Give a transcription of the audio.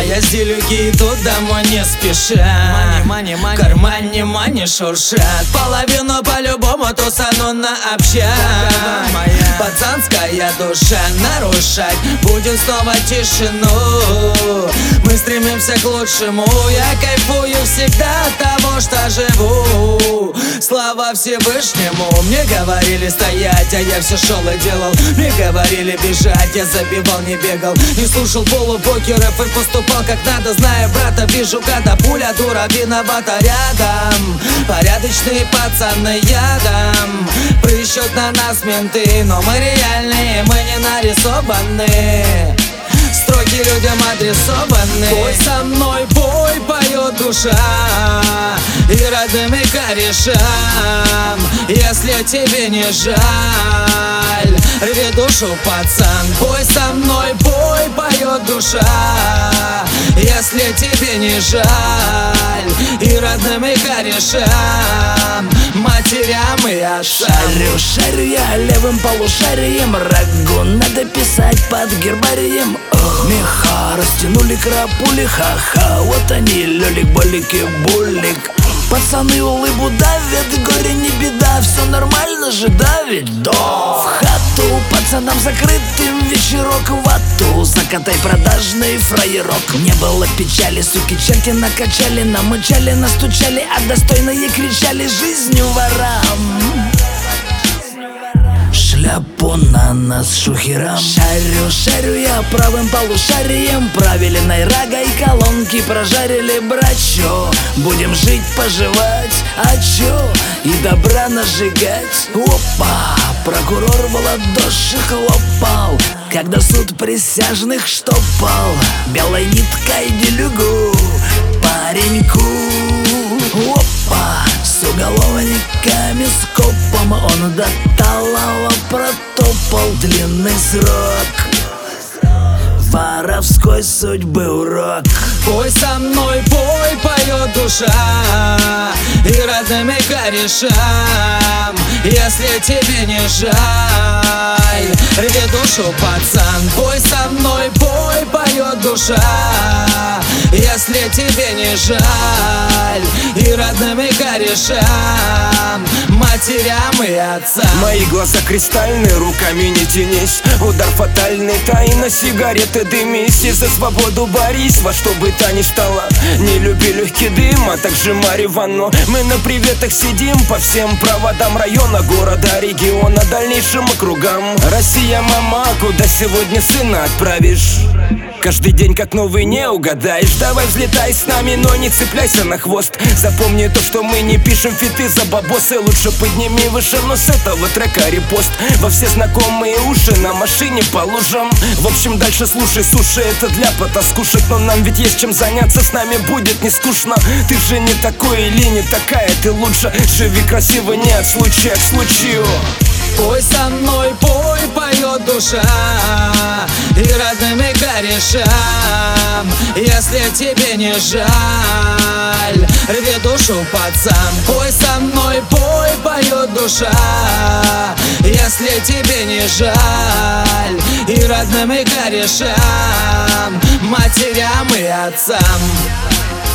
я с делюги иду домой не спеша. В кармане мани шуршат. Половину по-любому тусану на общак. Пацанская душа нарушать будем снова тишину. Мы стремимся к лучшему. Я кайфую всегда от того, что живу. Слава Всевышнему. Мне говорили стоять, а я все шел и делал. Мне говорили бежать, я забивал, не бегал. Не слушал полубокеров и поступал как надо. Зная брата, вижу, когда пуля дура виновата рядом. Порядочные пацаны ядом прыщут на нас менты, но мы реальные, мы не нарисованы. Строки людям адресованы. Бой со мной, бой, поет душа, и родным, и корешам. Если тебе не жаль, рви душу, пацан. Бой со мной, бой, поет душа, если тебе не жаль, и родным, и корешам, матерям и отцам. Шарю я левым полушарием, рагу надо писать под гербарием. Меха растянули крапули, ха-ха, вот они, лёлик, болик и булик. Пацаны улыбу давят, горе не беда, все нормально же давит, да. В хату пацанам закрытым вечерок в вату, закатай продажный фраерок. Не было печали, суки черти накачали, намычали, настучали, а достойные кричали жизнью ворам. Шляпу на нас шухерам. Шарю я правым полушарием, правильной рагой колонки прожарили, брачо. Будем жить, поживать, а чё? И добра нажигать. Опа! Прокурор в ладоши хлопал, когда суд присяжных штопал белой ниткой делюгу пареньку. Опа! С уголовниками скопом он до талого протопал длинный срок. Воровской судьбы урок. Бой со мной, бой, поет душа, и родным, и корешам. Если тебе не жаль, рви душу, пацан. Бой со мной, бой, поет душа, если тебе не жаль, и родным, и корешам, матерям и отцам. Мои глаза кристальные, руками не тянись. Удар фатальный, тайна сигареты дымись. И за свободу борись, во что бы то ни стало. Не люби легкий дым, а также марихуану. Мы на приветах сидим по всем проводам района, города, региона, дальнейшим округам. Россия, мама, куда сегодня сына отправишь? Каждый день как новый не угадаешь. Давай взлетай с нами, но не цепляйся на хвост. Запомни то, что мы не пишем фиты за бабосы. Лучше подними выше, но с этого трека репост во все знакомые уши, на машине по лужам. В общем, дальше слушай, суши, это для потаскушек. Но нам ведь есть чем заняться, с нами будет не скучно. Ты же не такой или не такая, ты лучше живи красиво, не от случая к случаю. Бой со мной, бой, поет душа, и родным, и корешам. Если тебе не жаль, рви душу, пацан. Бой со мной, бой, поет душа, если тебе не жаль, и родным, и корешам, матерям и отцам.